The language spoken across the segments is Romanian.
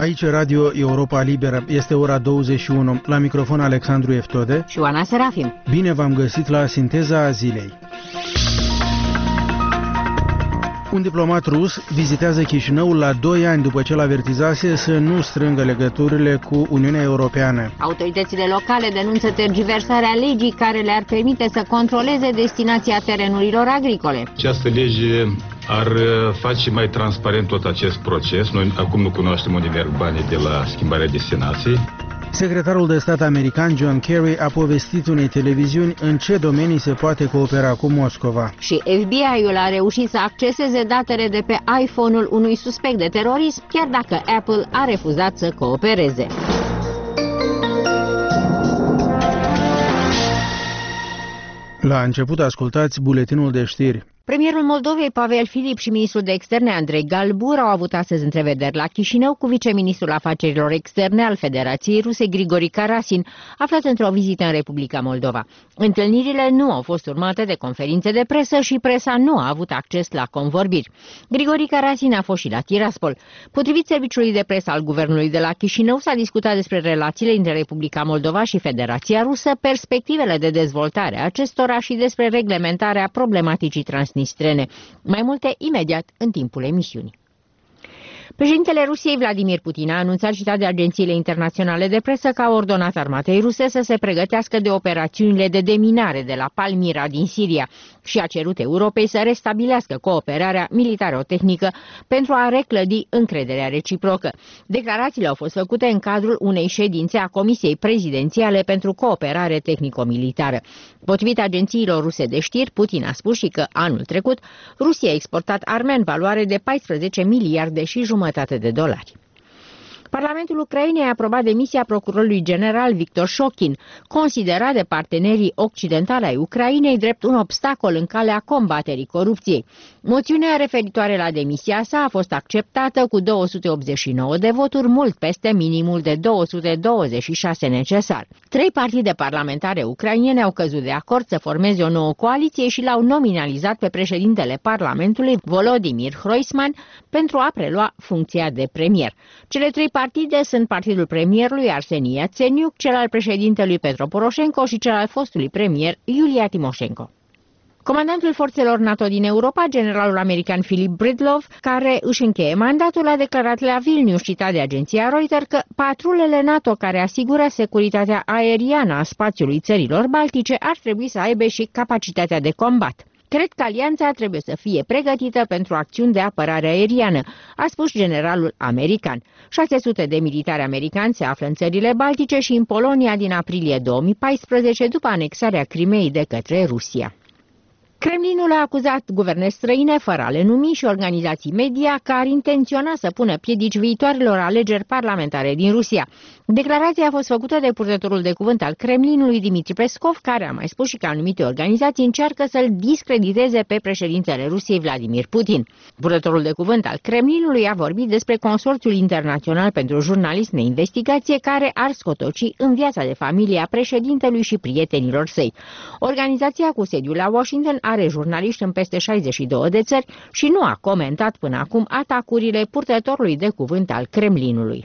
Aici Radio Europa Liberă. Este ora 21. La microfon Alexandru Eftode și Oana Serafim. Bine v-am găsit la Sinteza Zilei. Un diplomat rus vizitează Chișinăul la 2 ani după ce l-avertizase să nu strângă legăturile cu Uniunea Europeană. Autoritățile locale denunță tergiversarea legii care le-ar permite să controleze destinația terenurilor agricole. Această lege ar face mai transparent tot acest proces. Noi acum nu cunoaștem unde merg banii de la schimbarea destinației. Secretarul de stat american John Kerry a povestit unei televiziuni în ce domenii se poate coopera cu Moscova. Și FBI-ul a reușit să acceseze datele de pe iPhone-ul unui suspect de terorism, chiar dacă Apple a refuzat să coopereze. La început ascultați buletinul de știri. Premierul Moldovei, Pavel Filip, și ministrul de externe, Andrei Galbur, au avut astăzi întrevederi la Chișinău cu viceministrul afacerilor externe al Federației Ruse, Grigori Karasin, aflat într-o vizită în Republica Moldova. Întâlnirile nu au fost urmate de conferințe de presă și presa nu a avut acces la convorbiri. Grigori Karasin a fost și la Tiraspol. Potrivit serviciului de presă al guvernului de la Chișinău, s-a discutat despre relațiile între Republica Moldova și Federația Rusă, perspectivele de dezvoltare a acestora și despre reglementarea problematicii transnistrene. Mai multe imediat în timpul emisiunii. Președintele Rusiei, Vladimir Putin, a anunțat citat de agențiile internaționale de presă că a ordonat armatei ruse să se pregătească de operațiunile de deminare de la Palmira din Siria și a cerut Europei să restabilească cooperarea militaro-tehnică pentru a reclădi încrederea reciprocă. Declarațiile au fost făcute în cadrul unei ședințe a Comisiei Prezidențiale pentru Cooperare Tehnico-Militară. Potrivit agențiilor ruse de știri, Putin a spus și că anul trecut Rusia a exportat arme în valoare de 14 miliarde și jumătate de dolari. Parlamentul Ucrainei a aprobat demisia procurorului general Victor Shokin, considerat de partenerii occidentali ai Ucrainei drept un obstacol în calea combaterii corupției. Moțiunea referitoare la demisia sa a fost acceptată cu 289 de voturi, mult peste minimul de 226 necesar. 3 partide parlamentare ucrainene au căzut de acord să formeze o nouă coaliție și l-au nominalizat pe președintele Parlamentului, Volodymyr Hroisman, pentru a prelua funcția de premier. Cele 3 partide sunt partidul premierului Arseni Iațeniuc, cel al președintelui Petro Poroșenko și cel al fostului premier Iulia Timoșenko. Comandantul forțelor NATO din Europa, generalul american Philip Bridlov, care își încheie mandatul, a declarat la Vilnius, citat de agenția Reuters, că patrulele NATO care asigură securitatea aeriană a spațiului țărilor baltice ar trebui să aibă și capacitatea de combat. Cred că alianța trebuie să fie pregătită pentru acțiuni de apărare aeriană, a spus generalul american. 600 de militari americani se află în țările baltice și în Polonia din aprilie 2014, după anexarea Crimeei de către Rusia. Kremlinul a acuzat guverne străine, fără a le numi, și organizații media că ar intenționa să pună piedici viitoarelor alegeri parlamentare din Rusia. Declarația a fost făcută de purtătorul de cuvânt al Kremlinului, Dmitri Peskov, care a mai spus și că anumite organizații încearcă să-l discrediteze pe președintele Rusiei, Vladimir Putin. Purtătorul de cuvânt al Kremlinului a vorbit despre Consorțiul Internațional pentru Jurnalism de Investigație, care ar scotoci în viața de familie a președintelui și prietenilor săi. Organizația cu sediul la Washington are jurnaliști în peste 62 de țări și nu a comentat până acum atacurile purtătorului de cuvânt al Kremlinului.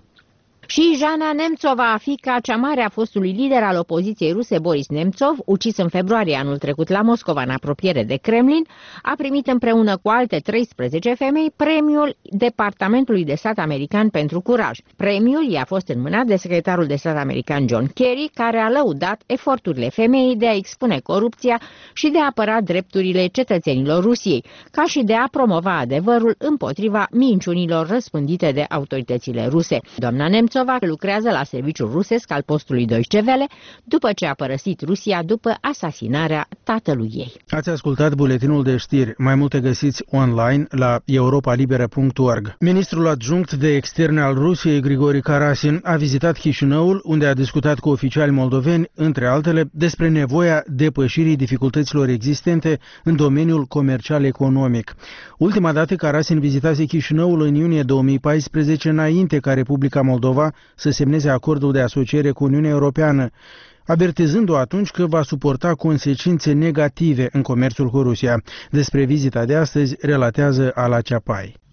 Și Jana Nemțova, fiica cea mare a fostului lider al opoziției ruse Boris Nemțov, ucis în februarie anul trecut la Moscova în apropiere de Kremlin, a primit împreună cu alte 13 femei premiul Departamentului de Stat American pentru curaj. Premiul i-a fost înmânat de secretarul de stat american John Kerry, care a lăudat eforturile femeii de a expune corupția și de a apăra drepturile cetățenilor Rusiei, ca și de a promova adevărul împotriva minciunilor răspândite de autoritățile ruse. Doamna Nemțov lucrează la serviciul rusesc al postului Deutsche Welle după ce a părăsit Rusia după asasinarea tatălui ei. Ați ascultat buletinul de știri. Mai multe găsiți online la europalibera.org. Ministrul adjunct de externe al Rusiei, Grigori Karasin, a vizitat Chișinăul, unde a discutat cu oficiali moldoveni, între altele, despre nevoia depășirii dificultăților existente în domeniul comercial-economic. Ultima dată Karasin vizitase Chișinăul în iunie 2014, înainte ca Republica Moldova să semneze acordul de asociere cu Uniunea Europeană, avertizându-o atunci că va suporta consecințe negative în comerțul cu Rusia. Despre vizita de astăzi relatează Ala Ceapai.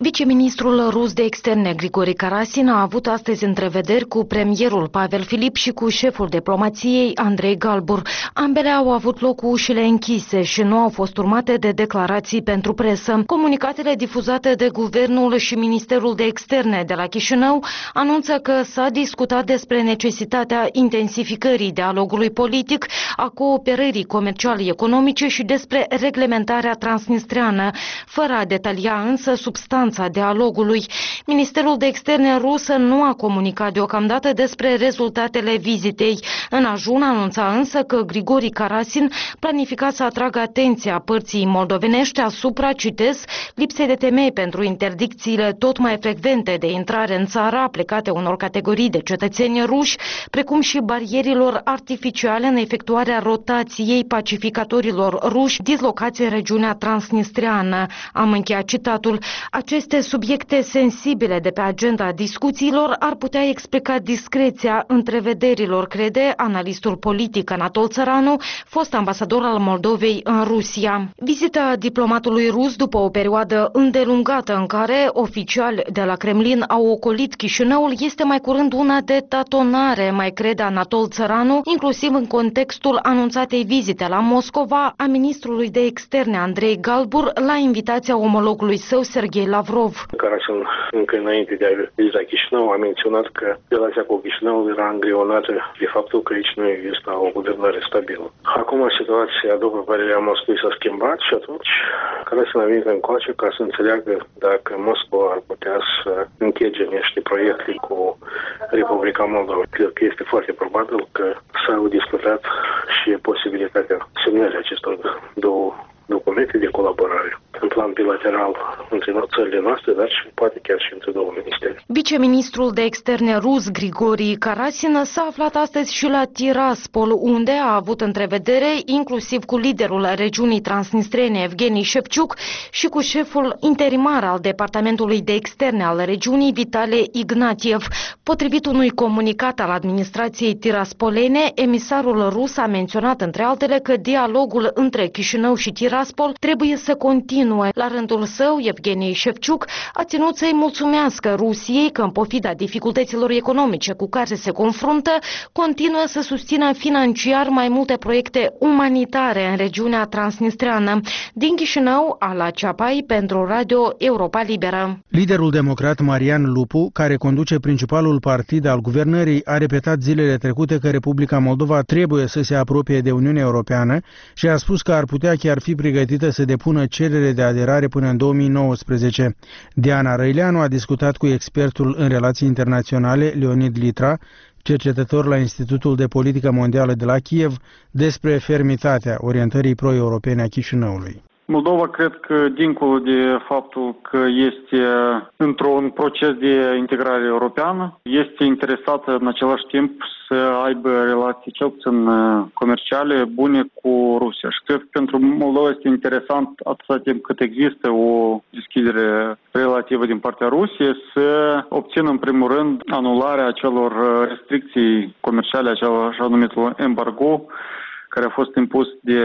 Viceministrul rus de externe Grigori Karasin a avut astăzi întrevederi cu premierul Pavel Filip și cu șeful diplomației Andrei Galbur. Ambele au avut loc cu ușile închise și nu au fost urmate de declarații pentru presă. Comunicatele difuzate de Guvernul și Ministerul de Externe de la Chișinău anunță că s-a discutat despre necesitatea intensificării dialogului politic, a cooperării comerciale economice și despre reglementarea transnistreană, fără a detalia însă substanța dialogului. Ministerul de Externe rusă nu a comunicat deocamdată despre rezultatele vizitei. În ajun anunța însă că Grigori Karasin planifica să atragă atenția părții moldovenești asupra, citez, lipsei de temei pentru interdicțiile tot mai frecvente de intrare în țară aplicate unor categorii de cetățeni ruși, precum și barierilor artificiale în efectuarea rotației pacificatorilor ruși dislocați în regiunea transnistreană. Am încheiat citatul. Aceste subiecte sensibile de pe agenda discuțiilor ar putea explica discreția întrevederilor, crede analistul politic Anatol Țăranu, fost ambasador al Moldovei în Rusia. Vizita diplomatului rus după o perioadă îndelungată în care oficiali de la Kremlin au ocolit Chișinăul este mai curând una de tatonare, mai crede Anatol Țăranu, inclusiv în contextul anunțatei vizite la Moscova a ministrului de externe Andrei Galbur la invitația omologului său Serghei Lavrov. Karasin, încă înainte de a vizita Chișinău, a menționat că relația cu Chișinăul era îngreunată de faptul că aici nu există o guvernare stabilă. Acum situația, după părerea Moscovei, s-a schimbat și atunci Karasin a venit încoace ca să înțeleagă dacă Moscova ar putea să închege niște proiecte cu Republica Moldova. Cred că este foarte probabil că s-au discutat și posibilitatea semnării acestor două documente de colaborare în plan bilateral între țările noastre, dar și poate chiar și între două ministeri. Viceministrul de externe rus Grigori Karasin s-a aflat astăzi și la Tiraspol, unde a avut întrevedere inclusiv cu liderul regiunii transnistrene Evgeni Șefciuc și cu șeful interimar al Departamentului de Externe al regiunii Vitale Ignatiev. Potrivit unui comunicat al administrației tiraspolene, emisarul rus a menționat între altele că dialogul între Chișinău și Tiraspol trebuie să continue. La rândul său, Evgeni Șefciuc a ținut să-i mulțumească Rusiei că, în pofida dificultăților economice cu care se confruntă, continuă să susțină financiar mai multe proiecte umanitare în regiunea transnistreană. Din Chișinău, Ala Ceapai pentru Radio Europa Liberă. Liderul democrat Marian Lupu, care conduce principalul partid al guvernării, a repetat zilele trecute că Republica Moldova trebuie să se apropie de Uniunea Europeană și a spus că ar putea chiar fi pregătită să depună cerere de aderare până în 2019. Diana Răileanu a discutat cu expertul în relații internaționale, Leonid Litra, cercetător la Institutul de Politică Mondială de la Kiev, despre fermitatea orientării pro-europene a Chișinăului. Moldova, cred că, dincolo de faptul că este într-un proces de integrare europeană, este interesată în același timp să aibă relații cel puțin comerciale bune cu Rusia. Și cred că pentru Moldova este interesant, atâta timp cât există o deschidere relativă din partea Rusiei, să obțină în primul rând anularea acelor restricții comerciale, acel așa numitul embargo, care a fost impus de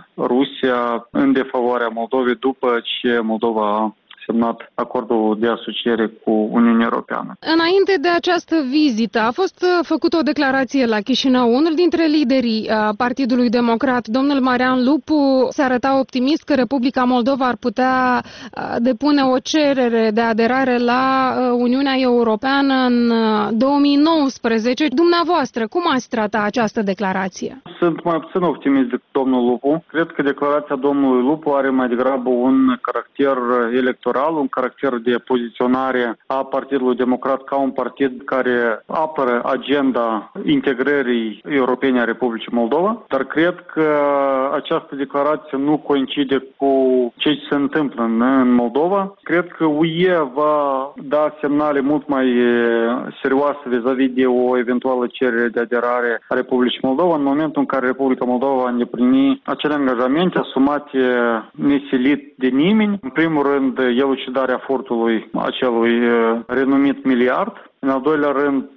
Rusia în defavoarea Moldovei după ce Moldova a semnat acordul de asociere cu Uniunea Europeană. Înainte de această vizită a fost făcută o declarație la Chișinău. Unul dintre liderii Partidului Democrat, domnul Marian Lupu, se arăta optimist că Republica Moldova ar putea depune o cerere de aderare la Uniunea Europeană în 2019. Dumneavoastră, cum ați trata această declarație? Sunt mai puțin optimist decât domnul Lupu. Cred că declarația domnului Lupu are mai degrabă un caracter electoral, un caracter de poziționare a Partidului Democrat ca un partid care apără agenda integrării europene a Republicii Moldova, dar cred că această declarație nu coincide cu ce se întâmplă în Moldova. Cred că UE va da semnale mult mai serioase vis-a-vis de o eventuală cerere de aderare a Republicii Moldova în momentul în care Republica Moldova va îndeplini acele angajamente asumate nesilit de nimeni. În primul rând, elucidarea furtului acelui renumit miliard. În al doilea rând,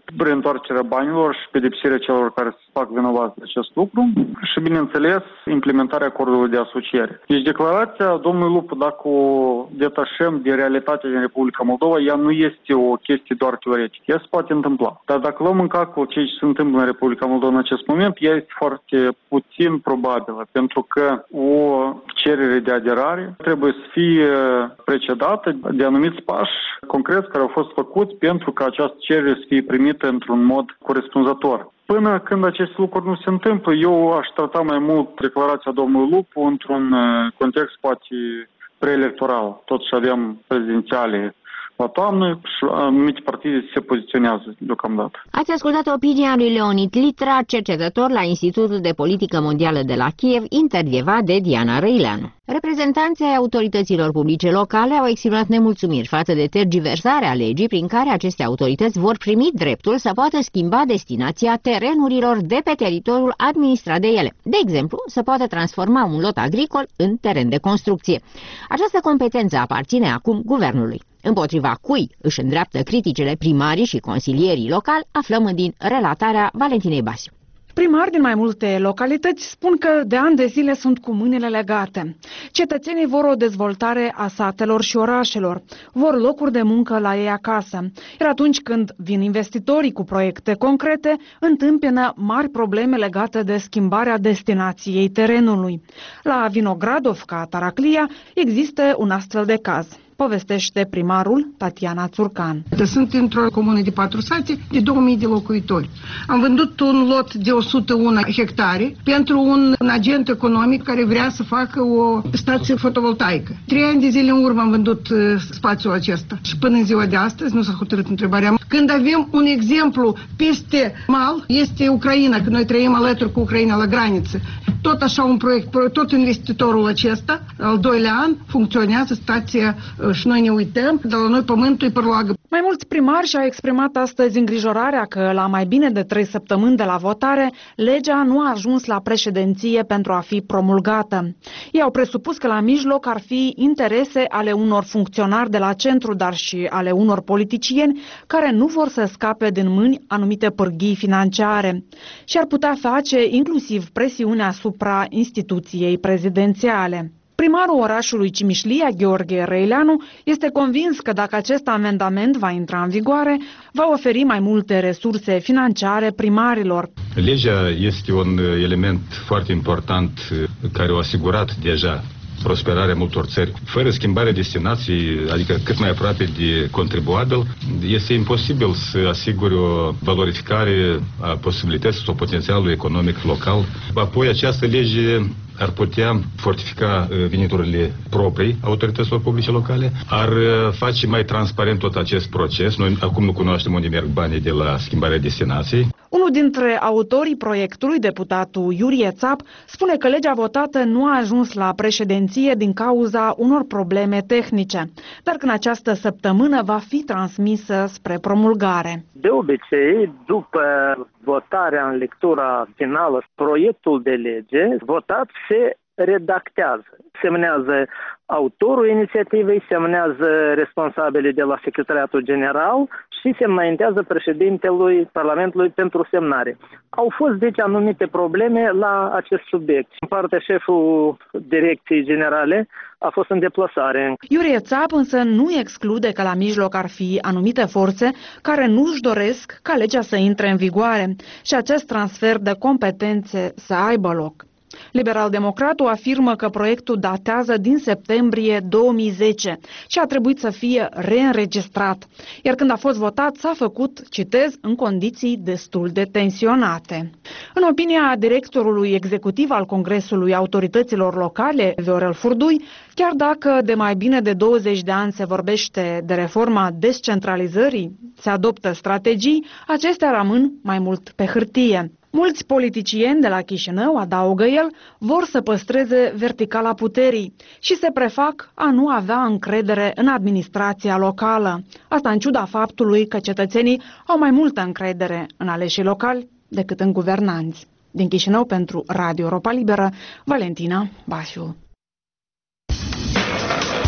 reîntoarcerea banilor și pedepsirea celor care se fac vinovați de acest lucru și, bineînțeles, implementarea acordului de asociere. Deci declarația domnului Lupu, dacă o detașăm de realitatea din Republica Moldova, ea nu este o chestie doar teoretică. Ea se poate întâmpla. Dar dacă luăm în calcul ceea ce se întâmplă în Republica Moldova în acest moment, ea este foarte puțin probabilă, pentru că o cerere de aderare trebuie să fie precedată de anumiți pași concreți care au fost făcuți pentru ca această cerere să fie primită într-un mod corespunzător. Până când aceste lucruri nu se întâmplă, eu aș trata mai mult declarația domnului Lupu într-un context poate preelectoral. Totuși avem prezidențiale la toamnă și anumite partide se poziționează deocamdată. Ați ascultat opinia lui Leonid Litra, cercetător la Institutul de Politică Mondială de la Kiev, intervievat de Diana Răileanu. Reprezentanții ai autorităților publice locale au exprimat nemulțumiri față de tergiversarea legii prin care aceste autorități vor primi dreptul să poată schimba destinația terenurilor de pe teritoriul administrat de ele. De exemplu, să poată transforma un lot agricol în teren de construcție. Această competență aparține acum guvernului. Împotriva cui își îndreaptă criticile primarii și consilierii locali, aflăm din relatarea Valentinei Basiu. Primari din mai multe localități spun că de ani de zile sunt cu mâinile legate. Cetățenii vor o dezvoltare a satelor și orașelor, vor locuri de muncă la ei acasă, iar atunci când vin investitorii cu proiecte concrete, întâmpină mari probleme legate de schimbarea destinației terenului. La Vinogradovca, Taraclia, există un astfel de caz. Povestește primarul Tatiana Țurcan. Sunt într-o comună de 4 sate de 2000 de locuitori. Am vândut un lot de 101 hectare pentru un agent economic care vrea să facă o stație fotovoltaică. 3 ani de zile în urmă am vândut spațiul acesta și până în ziua de astăzi nu s-a hotărât întrebarea. Când avem un exemplu peste mal, este Ucraina, că noi trăim alături cu Ucraina la graniță. Tot așa un proiect, tot investitorul acesta, al doilea an, funcționează stația și noi ne uităm, dar la noi pământul e părloagă. Mai mulți primari și-au exprimat astăzi îngrijorarea că la mai bine de 3 săptămâni de la votare, legea nu a ajuns la președinție pentru a fi promulgată. Ei au presupus că la mijloc ar fi interese ale unor funcționari de la centru, dar și ale unor politicieni care nu vor să scape din mâini anumite pârghii financiare și ar putea face inclusiv presiune asupra instituției prezidențiale. Primarul orașului Cimișlia, Gheorghe Răileanu, este convins că dacă acest amendament va intra în vigoare, va oferi mai multe resurse financiare primarilor. Legea este un element foarte important care a asigurat deja prosperarea multor țări. Fără schimbarea destinației, adică cât mai aproape de contribuabil, este imposibil să asigure o valorificare a posibilității sau potențialului economic local. Apoi această lege ar putea fortifica veniturile proprii autorităților publice locale, ar face mai transparent tot acest proces. Noi acum nu cunoaștem unde merg banii de la schimbarea destinației. Unul dintre autorii proiectului, deputatul Iurie Țap, spune că legea votată nu a ajuns la președinție din cauza unor probleme tehnice, dar că în această săptămână va fi transmisă spre promulgare. De obicei, după votarea în lectura finală, proiectul de lege votat se redactează. Semnează autorul inițiativei, semnează responsabilii de la Secretariatul General și se înaintează președintelui Parlamentului pentru semnare. Au fost, deci, anumite probleme la acest subiect. În partea șeful Direcției Generale a fost în deplasare. Iurie Țap însă nu exclude că la mijloc ar fi anumite forțe care nu își doresc ca legea să intre în vigoare și acest transfer de competențe să aibă loc. Liberal-democratul afirmă că proiectul datează din septembrie 2010 și a trebuit să fie reînregistrat, iar când a fost votat s-a făcut, citez, în condiții destul de tensionate. În opinia directorului executiv al Congresului Autorităților Locale, Viorel Furdui, chiar dacă de mai bine de 20 de ani se vorbește de reforma descentralizării, se adoptă strategii, acestea rămân mai mult pe hârtie. Mulți politicieni de la Chișinău, adaugă el, vor să păstreze verticala puterii și se prefac a nu avea încredere în administrația locală. Asta în ciuda faptului că cetățenii au mai multă încredere în aleșii locali decât în guvernanți. Din Chișinău pentru Radio Europa Liberă, Valentina Basiu.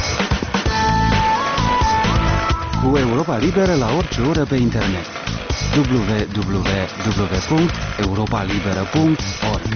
Cu Europa Liberă la orice oră pe internet. www.europalibera.org.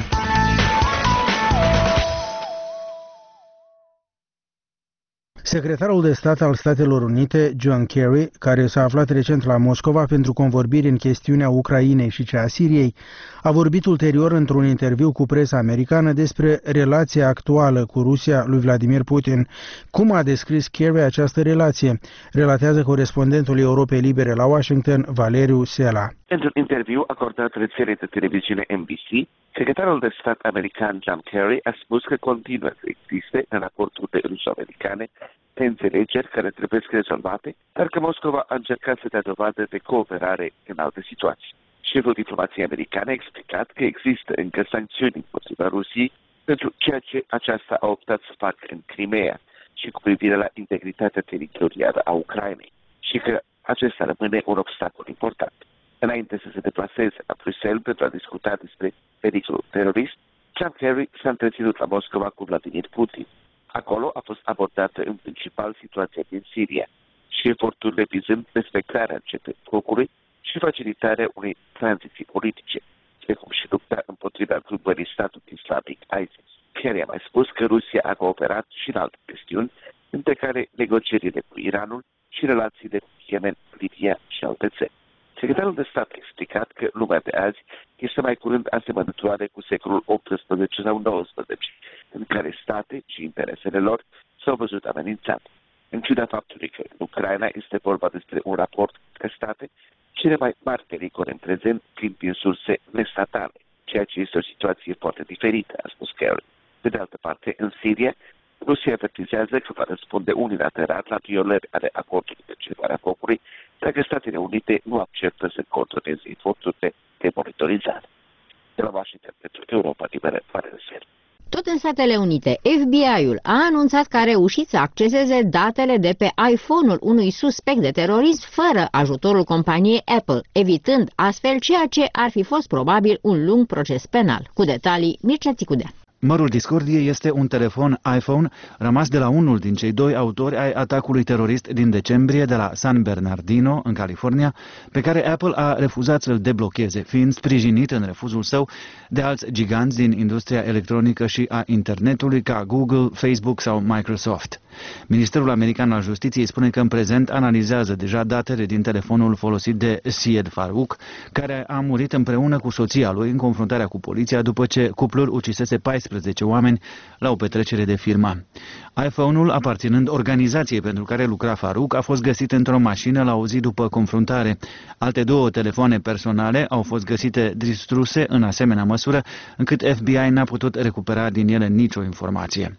Secretarul de stat al Statelor Unite, John Kerry, care s-a aflat recent la Moscova pentru convorbiri în chestiunea Ucrainei și cea a Siriei, a vorbit ulterior într-un interviu cu presa americană despre relația actuală cu Rusia lui Vladimir Putin. Cum a descris Kerry această relație? Relatează corespondentul Europei Libere la Washington, Valeriu Sela. Într-un interviu acordat rețelei de televiziune NBC, secretarul de stat american John Kerry a spus că continuă să existe în raporturile ruso-americane înțelegeri care trebuie rezolvate, dar că Moscova a încercat să dea dovadă de cooperare în alte situații. Șeful diplomației americane a explicat că există încă sancțiuni împotriva Rusiei pentru ceea ce aceasta a optat să facă în Crimea și cu privire la integritatea teritorială a Ucrainei și că acesta rămâne un obstacol important. Înainte să se deplaseze la Bruxelles pentru a discuta despre pericolul terorist, John Kerry s-a întreținut la Moscova cu Vladimir Putin. Acolo a fost abordată în principal situația din Siria și eforturile vizând respectarea încetării focului și facilitarea unei tranziții politice, precum și lupta împotriva grupării statului islamic ISIS. Kerry a mai spus că Rusia a cooperat și în alte chestiuni, între care negocierile cu Iranul și relațiile cu Yemen, Libia și alte țări. Secretarul de stat a explicat că lumea de azi este mai curând asemănătoare cu secolul XVIII sau XIX, în care state și interesele lor s-au văzut amenințate. În ciuda faptului că în Ucraina este vorba despre un raport între state, cele mai mari pericole în prezent vin din surse nestatale, ceea ce este o situație foarte diferită, a spus Kerry. Pe de altă parte, în Siria, Rusia avertizează că va răspunde unilateral la violări ale acordului de încetare a focului dacă Statele Unite nu acceptă să coordoneze eforturile de monitorizare. De la Washington pentru Europa Liberă, Valeriu. Tot în Statele Unite, FBI-ul a anunțat că a reușit să acceseze datele de pe iPhone-ul unui suspect de terorism fără ajutorul companiei Apple, evitând astfel ceea ce ar fi fost probabil un lung proces penal. Cu detalii, Mircea Țicudea. Mărul discordiei este un telefon iPhone rămas de la unul din cei doi autori ai atacului terorist din decembrie de la San Bernardino, în California, pe care Apple a refuzat să-l deblocheze, fiind sprijinit în refuzul său de alți giganți din industria electronică și a internetului ca Google, Facebook sau Microsoft. Ministerul American al Justiției spune că în prezent analizează deja datele din telefonul folosit de Syed Farook, care a murit împreună cu soția lui în confruntarea cu poliția după ce cuplul ucisese 14 oameni la o petrecere de firmă. iPhone-ul, aparținând organizației pentru care lucra Farook, a fost găsit într-o mașină la o zi după confruntare. Alte două telefoane personale au fost găsite distruse în asemenea măsură, încât FBI n-a putut recupera din ele nicio informație.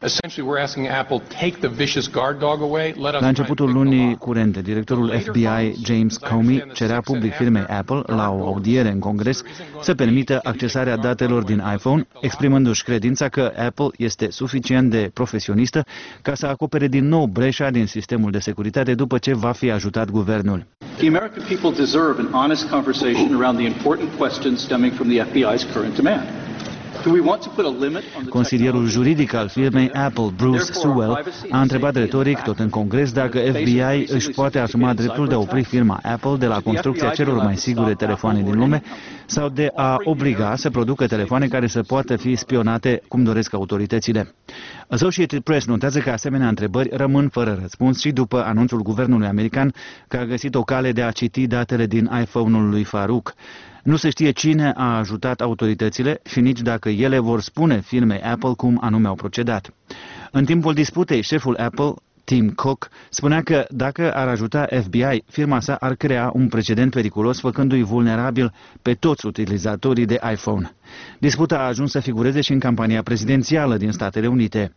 La începutul lunii curente, directorul FBI, James Comey, cerea public firmei Apple, la o audiere în Congres, să permită accesarea datelor din iPhone, exprimându-și credința că Apple este suficient de profesionistă ca să acopere din nou breșa din sistemul de securitate după ce va fi ajutat guvernul. The American people deserve an honest conversation around the important questions stemming from the FBI's current demand. Consilierul juridic al firmei Apple, Bruce Sewell, a întrebat retoric tot în Congres dacă FBI își poate asuma dreptul de a opri firma Apple de la construcția celor mai sigure telefoane din lume sau de a obliga să producă telefoane care să poată fi spionate cum doresc autoritățile. Associated Press notează că asemenea întrebări rămân fără răspuns și după anunțul guvernului american că a găsit o cale de a citi datele din iPhone-ul lui Farook. Nu se știe cine a ajutat autoritățile și nici dacă ele vor spune firmei Apple cum anume au procedat. În timpul disputei, șeful Apple, Tim Cook, spunea că dacă ar ajuta FBI, firma sa ar crea un precedent periculos făcându-i vulnerabil pe toți utilizatorii de iPhone. Disputa a ajuns să figureze și în campania prezidențială din Statele Unite.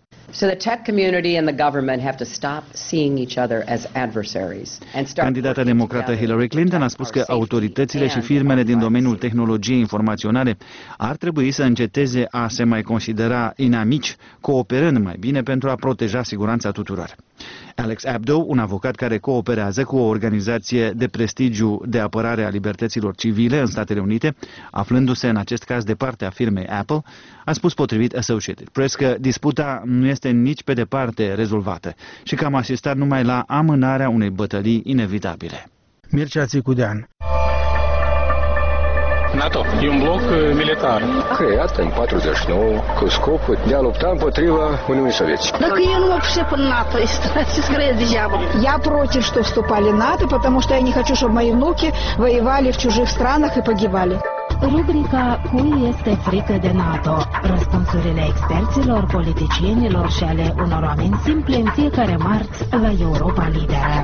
Candidata democrată Hillary Clinton a spus că autoritățile și firmele din domeniul tehnologiei informaționale ar trebui să înceteze a se mai considera inamici, cooperând mai bine pentru a proteja siguranța tuturor. Alex Abdo, un avocat care cooperează cu o organizație de prestigiu de apărare a libertăților civile în Statele Unite, aflându-se în acest caz de partea firmei Apple, a spus potrivit Associated Press că disputa nu este nici pe departe rezolvată și că am asistat numai la amânarea unei bătălii inevitabile. Mircea Țicudean. NATO e un bloc militar. Creat în 49 cu scopul de a lupta împotriva Uniunii Sovietice. Dacă eu nu mă pricep în NATO, este скорее degeaba. Я против, что вступали в НАТО, потому что я не хочу, чтобы мои внуки воевали в чужих странах и погибали. Rubrica Cui este frică de NATO? Răspunsurile experților, politicienilor și ale unor oameni simple în fiecare marți la Europa Liberă.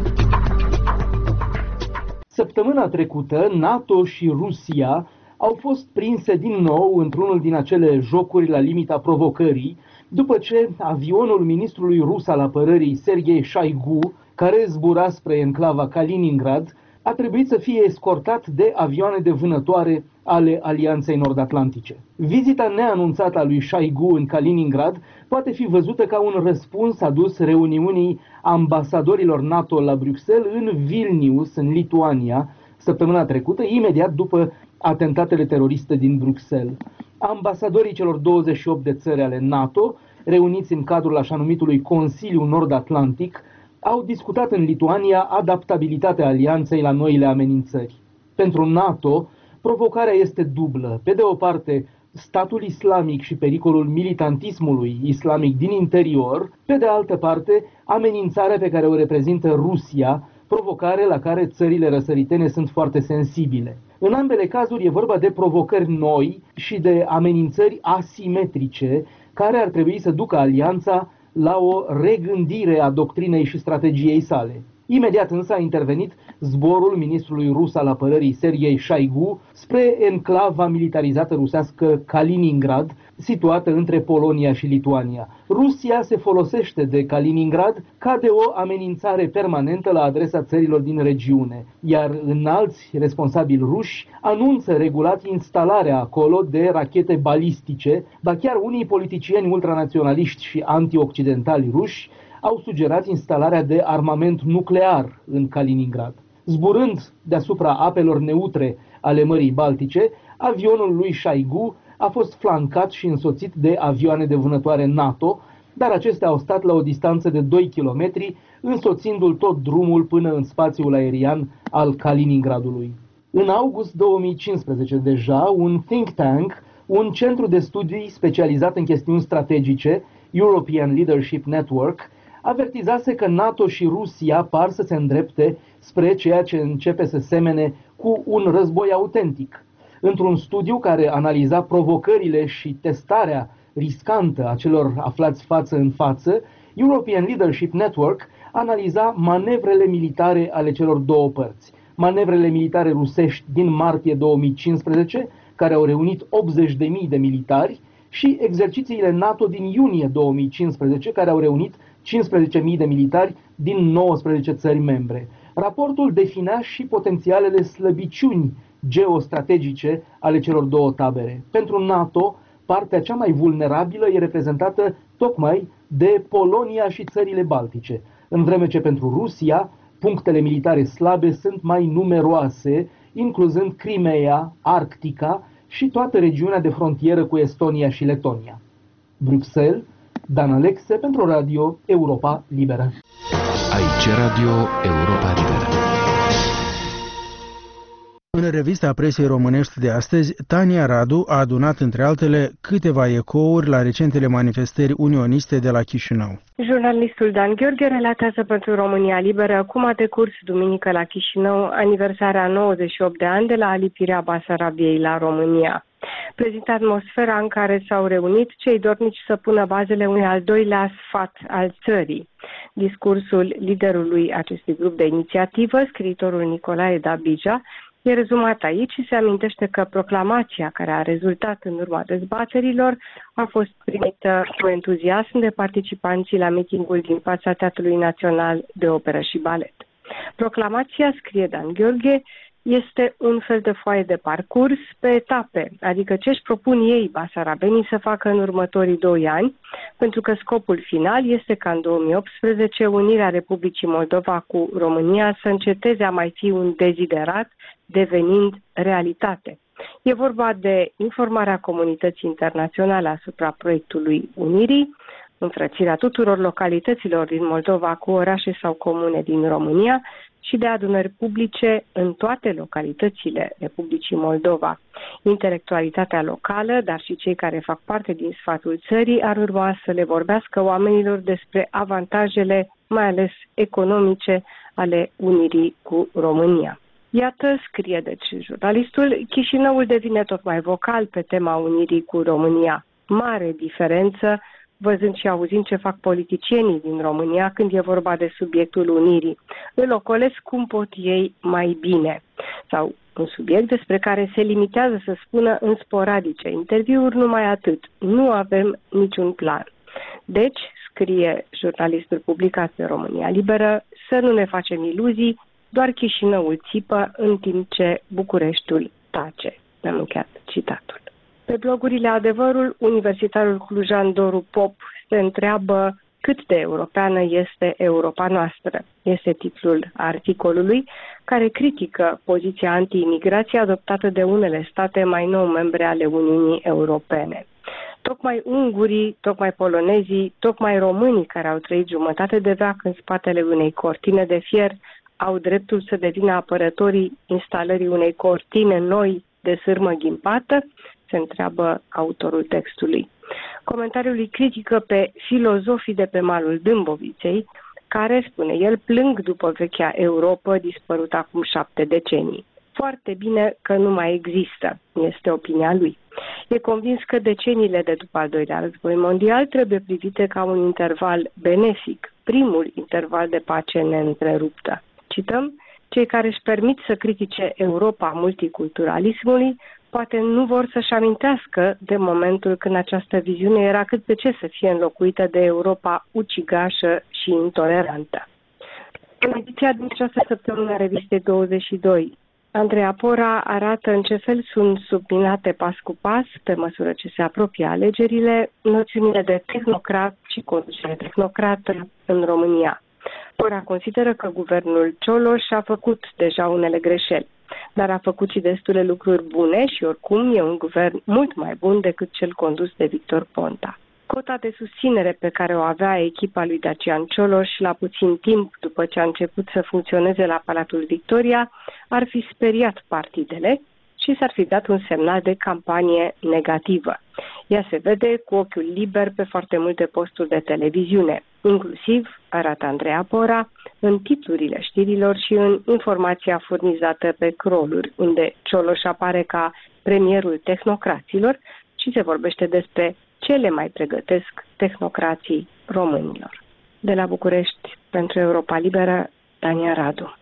Săptămâna trecută, NATO și Rusia au fost prinse din nou într-unul din acele jocuri la limita provocării, după ce avionul ministrului rus al apărării Sergei Shoigu, care zbura spre enclava Kaliningrad, a trebuit să fie escortat de avioane de vânătoare ale Alianței Nord-Atlantice. Vizita neanunțată a lui Shoigu în Kaliningrad poate fi văzută ca un răspuns adus reuniunii ambasadorilor NATO la Bruxelles în Vilnius, în Lituania, săptămâna trecută, imediat după atentatele teroriste din Bruxelles. Ambasadorii celor 28 de țări ale NATO, reuniți în cadrul așa numitului Consiliu Nord-Atlantic, au discutat în Lituania adaptabilitatea alianței la noile amenințări. Pentru NATO, provocarea este dublă. Pe de o parte, statul islamic și pericolul militantismului islamic din interior, pe de altă parte, amenințarea pe care o reprezintă Rusia, provocare la care țările răsăritene sunt foarte sensibile. În ambele cazuri e vorba de provocări noi și de amenințări asimetrice care ar trebui să ducă alianța la o regândire a doctrinei și strategiei sale. Imediat însă a intervenit zborul ministrului rus al apărării Sergei Shoigu spre enclava militarizată rusească Kaliningrad, situată între Polonia și Lituania. Rusia se folosește de Kaliningrad ca de o amenințare permanentă la adresa țărilor din regiune, iar înalți responsabili ruși anunță regulat instalarea acolo de rachete balistice, ba chiar unii politicieni ultranaționaliști și antioccidentali ruși au sugerat instalarea de armament nuclear în Kaliningrad. Zburând deasupra apelor neutre ale Mării Baltice, avionul lui Shoigu a fost flancat și însoțit de avioane de vânătoare NATO, dar acestea au stat la o distanță de 2 km, însoțindu-l tot drumul până în spațiul aerian al Kaliningradului. În august 2015 deja, un think tank, un centru de studii specializat în chestiuni strategice, European Leadership Network, avertizase că NATO și Rusia par să se îndrepte spre ceea ce începe să semene cu un război autentic. Într-un studiu care analiza provocările și testarea riscantă a celor aflați față în față, European Leadership Network analiza manevrele militare ale celor două părți. Manevrele militare rusești din martie 2015, care au reunit 80.000 de militari, și exercițiile NATO din iunie 2015, care au reunit 15.000 de militari din 19 țări membre. Raportul definea și potențialele slăbiciuni geostrategice ale celor două tabere. Pentru NATO, partea cea mai vulnerabilă e reprezentată tocmai de Polonia și țările Baltice, în vreme ce pentru Rusia, punctele militare slabe sunt mai numeroase, incluzând Crimea, Arctica și toată regiunea de frontieră cu Estonia și Letonia. Bruxelles, Dan Alexe pentru Radio Europa Liberă. Aici Radio Europa Liberă. În revista presei românești de astăzi, Tania Radu a adunat, între altele, câteva ecouri la recentele manifestări unioniste de la Chișinău. Jurnalistul Dan Gheorghe relatează pentru România Liberă cum a decurs duminică la Chișinău aniversarea 98 de ani de la alipirea Basarabiei la România. Prezintă atmosfera în care s-au reunit cei dornici să pună bazele unui al doilea sfat al țării. Discursul liderului acestui grup de inițiativă, scriitorul Nicolae Dabija, e rezumat aici și se amintește că proclamația care a rezultat în urma dezbaterilor a fost primită cu entuziasm de participanții la mitingul din fața Teatrului Național de Operă și Balet. Proclamația, scrie Dan Gheorghe, este un fel de foaie de parcurs pe etape, adică ce își propun ei, basarabenii, să facă în următorii 2 ani, pentru că scopul final este ca în 2018 unirea Republicii Moldova cu România să înceteze a mai fi un deziderat, devenind realitate. E vorba de informarea comunității internaționale asupra proiectului unirii, înfrățirea tuturor localităților din Moldova cu orașe sau comune din România și de adunări publice în toate localitățile Republicii Moldova. Intelectualitatea locală, dar și cei care fac parte din sfatul țării, ar urma să le vorbească oamenilor despre avantajele, mai ales economice, ale unirii cu România. Iată, scrie deci jurnalistul, Chișinăul devine tot mai vocal pe tema unirii cu România. Mare diferență, văzând și auzind ce fac politicienii din România când e vorba de subiectul unirii. Îl ocolesc cum pot ei mai bine. Sau un subiect despre care se limitează să spună în sporadice interviuri, numai atât. Nu avem niciun plan. Deci, scrie jurnalistul publicat pe România Liberă, să nu ne facem iluzii, doar Chișinăul țipă în timp ce Bucureștiul tace. Am încheiat citatul. Pe blogurile Adevărul, universitarul clujan Doru Pop se întreabă cât de europeană este Europa noastră. Este titlul articolului care critică poziția anti-imigrație adoptată de unele state mai nou membre ale Uniunii Europene. Tocmai ungurii, tocmai polonezii, tocmai românii care au trăit jumătate de veac în spatele unei cortine de fier au dreptul să devină apărătorii instalării unei cortine noi de sârmă ghimpată? Se întreabă autorul textului. Comentariul îi critică pe filozofii de pe malul Dâmboviței, care, spune el, plâng după vechea Europă dispărută acum 7 decenii. Foarte bine că nu mai există, este opinia lui. E convins că deceniile de după al doilea război mondial trebuie privite ca un interval benefic, primul interval de pace neîntreruptă. Cităm, cei care își permit să critique Europa multiculturalismului poate nu vor să-și amintească de momentul când această viziune era cât de ce să fie înlocuită de Europa ucigașă și intolerantă. În ediția din această săptămână a revistei 22, Andreea Pora arată în ce fel sunt subminate pas cu pas, pe măsură ce se apropie alegerile, noțiunile de tehnocrat și conducere tehnocrată în România. Pora consideră că guvernul Cioloș a făcut deja unele greșeli, dar a făcut și destule lucruri bune și oricum e un guvern mult mai bun decât cel condus de Victor Ponta. Cota de susținere pe care o avea echipa lui Dacian Cioloș la puțin timp după ce a început să funcționeze la Palatul Victoria ar fi speriat partidele și s-ar fi dat un semnal de campanie negativă. Ea se vede cu ochiul liber pe foarte multe posturi de televiziune, inclusiv, arată Andreea Pora, în titlurile știrilor și în informația furnizată pe scroll-uri, unde Cioloș apare ca premierul tehnocraților și se vorbește despre ce le mai pregătesc tehnocrații românilor. De la București, pentru Europa Liberă, Tania Radu.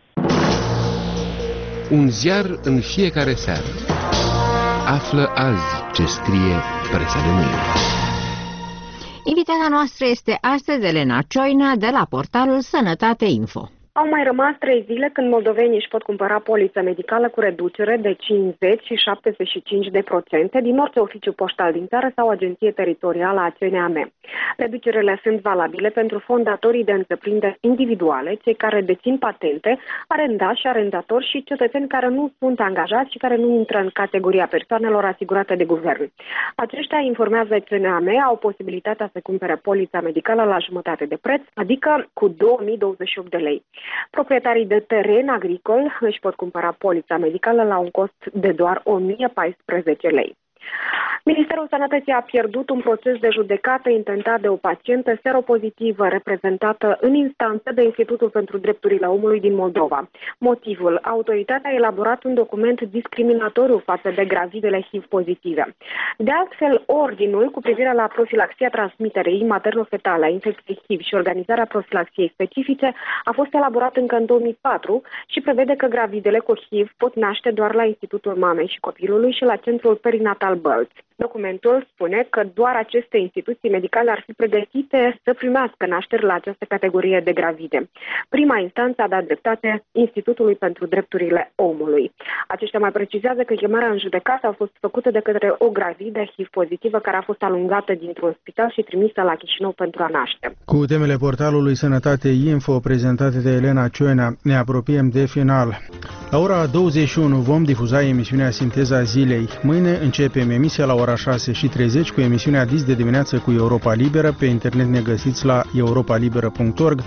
Un ziar în fiecare seară. Află azi ce scrie presa de mâine. Invitata noastră este astăzi Elena Cioina de la portalul Sănătate Info. Au mai rămas 3 zile când moldovenii își pot cumpăra poliță medicală cu reducere de 50 și 75% din orice oficiu poștal din țară sau agenție teritorială a CNAM. Reducerile sunt valabile pentru fondatorii de întreprinderi individuale, cei care dețin patente, arendași, arendatori și cetățeni care nu sunt angajați și care nu intră în categoria persoanelor asigurate de guvern. Aceștia, informează CNAM, au posibilitatea să cumpere polița medicală la jumătate de preț, adică cu 2028 de lei. Proprietarii de teren agricol își pot cumpăra polița medicală la un cost de doar 1014 lei. Ministerul Sănătății a pierdut un proces de judecată intentat de o pacientă seropozitivă reprezentată în instanță de Institutul pentru Drepturile Omului din Moldova. Motivul: autoritatea a elaborat un document discriminatoriu față de gravidele HIV pozitive. De altfel, ordinul cu privire la profilaxia transmiterei materno-fetale a infecției HIV și organizarea profilaxiei specifice a fost elaborat încă în 2004 și prevede că gravidele cu HIV pot naște doar la Institutul Mamei și Copilului și la Centrul Perinatal Bălți. Documentul spune că doar aceste instituții medicale ar fi pregătite să primească nașteri la această categorie de gravide. Prima instanță a dat dreptate Institutului pentru Drepturile Omului. Aceștia mai precizează că chemarea în judecată a fost făcută de către o gravidă HIV pozitivă care a fost alungată dintr-un spital și trimisă la Chișinău pentru a naște. Cu temele portalului Sănătate Info prezentate de Elena Cioina ne apropiem de final. La ora 21 vom difuza emisiunea Sinteza Zilei. Mâine începem emisia la ora 6:30 cu emisiunea Dis de dimineață cu Europa Liberă. Pe internet ne găsiți la europalibera.org.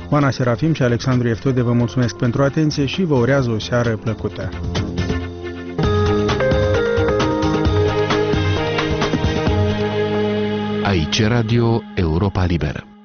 Oana Serafim și Alexandru Eftode vă mulțumesc pentru atenție și vă urează o seară plăcută. Aici Radio Europa Liberă.